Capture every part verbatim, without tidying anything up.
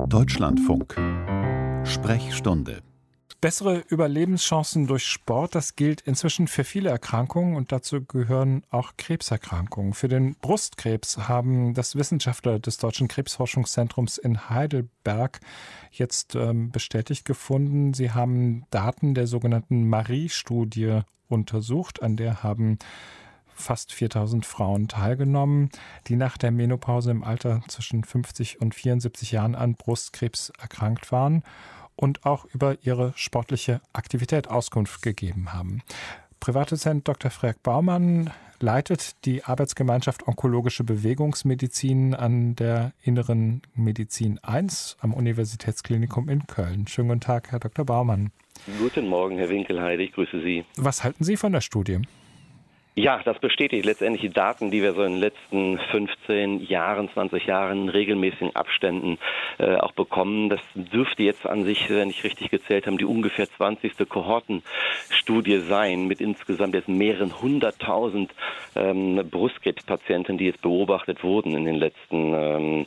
Deutschlandfunk. Sprechstunde. Bessere Überlebenschancen durch Sport, das gilt inzwischen für viele Erkrankungen und dazu gehören auch Krebserkrankungen. Für den Brustkrebs haben das Wissenschaftler des Deutschen Krebsforschungszentrums in Heidelberg jetzt ähm, bestätigt gefunden. Sie haben Daten der sogenannten Marie-Studie untersucht, an der haben fast viertausend Frauen teilgenommen, die nach der Menopause im Alter zwischen fünfzig und vierundsiebzig Jahren an Brustkrebs erkrankt waren und auch über ihre sportliche Aktivität Auskunft gegeben haben. Privatdozent Doktor Freek Baumann leitet die Arbeitsgemeinschaft Onkologische Bewegungsmedizin an der Inneren Medizin eins am Universitätsklinikum in Köln. Schönen guten Tag, Herr Doktor Baumann. Guten Morgen, Herr Winkelheide, ich grüße Sie. Was halten Sie von der Studie? Ja, das bestätigt letztendlich die Daten, die wir so in den letzten fünfzehn Jahren, zwanzig Jahren in regelmäßigen Abständen äh, auch bekommen. Das dürfte jetzt an sich, wenn ich richtig gezählt habe, die ungefähr zwanzigste Kohortenstudie sein, mit insgesamt jetzt mehreren hunderttausend ähm, Brustkrebspatienten, die jetzt beobachtet wurden in den letzten ähm,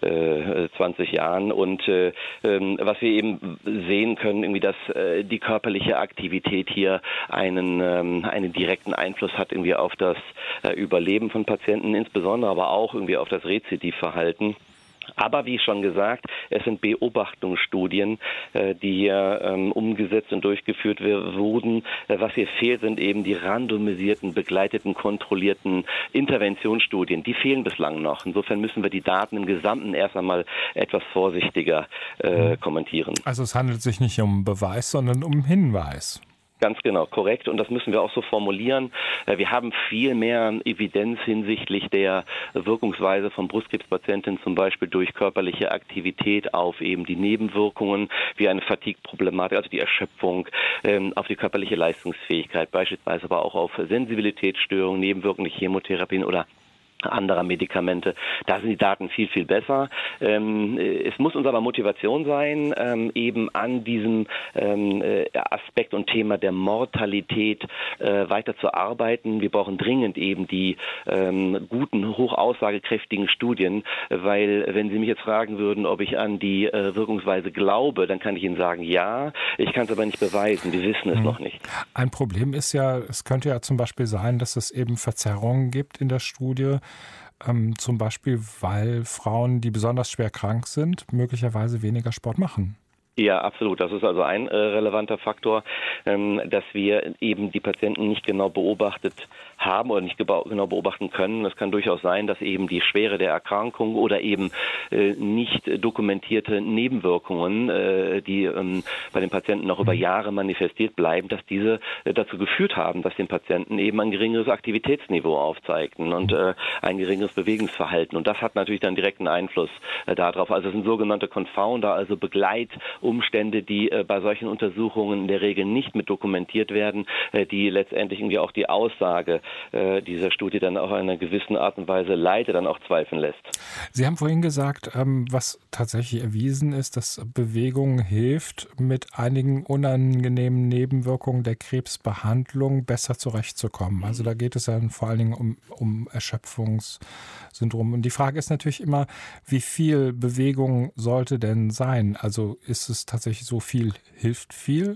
äh, zwanzig Jahren. Und äh, ähm, was wir eben sehen können, irgendwie, dass äh, die körperliche Aktivität hier einen, ähm, einen direkten Einfluss hat irgendwie auf das äh, Überleben von Patienten, insbesondere aber auch irgendwie auf das Rezidivverhalten. Aber wie schon gesagt, es sind Beobachtungsstudien, äh, die hier ähm, umgesetzt und durchgeführt wurden. Äh, was hier fehlt, sind eben die randomisierten, begleiteten, kontrollierten Interventionsstudien. Die fehlen bislang noch. Insofern müssen wir die Daten im Gesamten erst einmal etwas vorsichtiger äh, kommentieren. Also es handelt sich nicht um Beweis, sondern um Hinweis. Ganz genau, korrekt. Und das müssen wir auch so formulieren. Wir haben viel mehr Evidenz hinsichtlich der Wirkungsweise von Brustkrebspatienten, zum Beispiel durch körperliche Aktivität auf eben die Nebenwirkungen, wie eine Fatigue-Problematik, also die Erschöpfung, auf die körperliche Leistungsfähigkeit, beispielsweise aber auch auf Sensibilitätsstörungen, Nebenwirkungen, Chemotherapien oder anderer Medikamente. Da sind die Daten viel, viel besser. Ähm, es muss uns aber Motivation sein, ähm, eben an diesem ähm, Aspekt und Thema der Mortalität äh, weiter zu arbeiten. Wir brauchen dringend eben die ähm, guten, hoch aussagekräftigen Studien, weil wenn Sie mich jetzt fragen würden, ob ich an die äh, Wirkungsweise glaube, dann kann ich Ihnen sagen, ja. Ich kann es aber nicht beweisen. Wir wissen es mhm. noch nicht. Ein Problem ist ja, es könnte ja zum Beispiel sein, dass es eben Verzerrungen gibt in der Studie, Ähm, zum Beispiel, weil Frauen, die besonders schwer krank sind, möglicherweise weniger Sport machen. Ja, absolut. Das ist also ein äh, relevanter Faktor, ähm, dass wir eben die Patienten nicht genau beobachtet haben oder nicht genau beobachten können. Es kann durchaus sein, dass eben die Schwere der Erkrankung oder eben äh, nicht dokumentierte Nebenwirkungen, äh, die ähm, bei den Patienten noch über Jahre manifestiert bleiben, dass diese äh, dazu geführt haben, dass den Patienten eben ein geringeres Aktivitätsniveau aufzeigten und äh, ein geringeres Bewegungsverhalten. Und das hat natürlich dann direkten Einfluss äh, darauf. Also es sind sogenannte Confounder, also Begleit- Umstände, die äh, bei solchen Untersuchungen in der Regel nicht mit dokumentiert werden, äh, die letztendlich irgendwie auch die Aussage äh, dieser Studie dann auch in einer gewissen Art und Weise leitet, dann auch zweifeln lässt. Sie haben vorhin gesagt, ähm, was tatsächlich erwiesen ist, dass Bewegung hilft, mit einigen unangenehmen Nebenwirkungen der Krebsbehandlung besser zurechtzukommen. Also da geht es ja vor allen Dingen um, um Erschöpfungssyndrom. Und die Frage ist natürlich immer, wie viel Bewegung sollte denn sein? Also ist es tatsächlich so viel, hilft viel?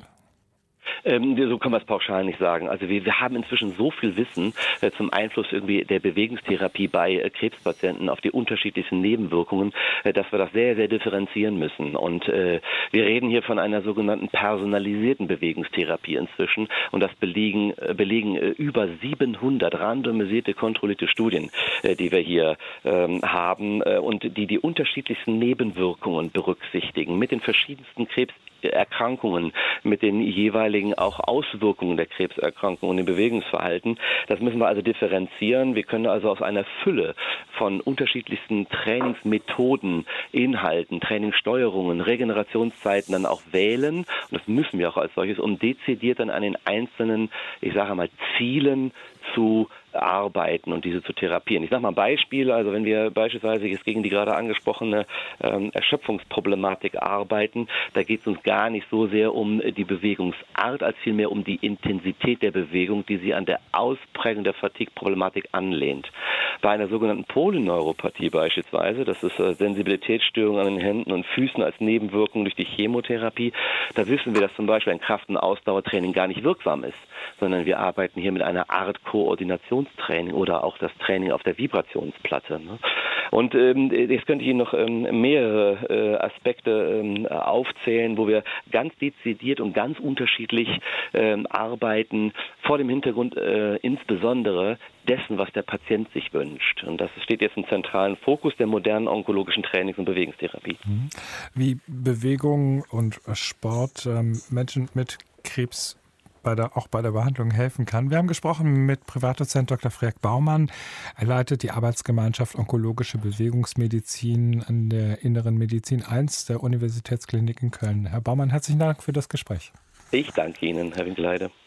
Ähm, so kann man es pauschal nicht sagen. Also wir, wir haben inzwischen so viel Wissen äh, zum Einfluss irgendwie der Bewegungstherapie bei äh, Krebspatienten auf die unterschiedlichsten Nebenwirkungen, äh, dass wir das sehr, sehr differenzieren müssen. Und äh, wir reden hier von einer sogenannten personalisierten Bewegungstherapie inzwischen. Und das belegen, äh, belegen äh, über siebenhundert randomisierte, kontrollierte Studien, äh, die wir hier ähm, haben äh, und die die unterschiedlichsten Nebenwirkungen berücksichtigen mit den verschiedensten Krebserkrankungen, mit den jeweiligen auch Auswirkungen der Krebserkrankung und dem Bewegungsverhalten. Das müssen wir also differenzieren. Wir können also aus einer Fülle von unterschiedlichsten Trainingsmethoden, Inhalten, Trainingssteuerungen, Regenerationszeiten dann auch wählen. Und das müssen wir auch als solches, um dezidiert dann an den einzelnen, ich sage mal, Zielen zu arbeiten und diese zu therapieren. Ich sage mal ein Beispiel, also wenn wir beispielsweise jetzt gegen die gerade angesprochene ähm, Erschöpfungsproblematik arbeiten, da geht es uns gar nicht so sehr um die Bewegungsart, als vielmehr um die Intensität der Bewegung, die sie an der Ausprägung der Fatigue-Problematik anlehnt. Bei einer sogenannten Polyneuropathie beispielsweise, das ist äh, Sensibilitätsstörung an den Händen und Füßen als Nebenwirkung durch die Chemotherapie, da wissen wir, dass zum Beispiel ein Kraft- und Ausdauertraining gar nicht wirksam ist, sondern wir arbeiten hier mit einer Art Koordinationstraining oder auch das Training auf der Vibrationsplatte. Ne? Und ähm, jetzt könnte ich Ihnen noch ähm, mehrere äh, Aspekte ähm, aufzählen, wo wir ganz dezidiert und ganz unterschiedlich ähm, arbeiten, vor dem Hintergrund äh, insbesondere dessen, was der Patient sich wünscht. Und das steht jetzt im zentralen Fokus der modernen onkologischen Trainings- und Bewegungstherapie. Wie Bewegung und Sport ähm, Menschen mit Krebs Bei der, auch bei der Behandlung helfen kann. Wir haben gesprochen mit Privatdozent Doktor Freek Baumann. Er leitet die Arbeitsgemeinschaft Onkologische Bewegungsmedizin an der Inneren Medizin eins der Universitätsklinik in Köln. Herr Baumann, herzlichen Dank für das Gespräch. Ich danke Ihnen, Herr Winkelheide.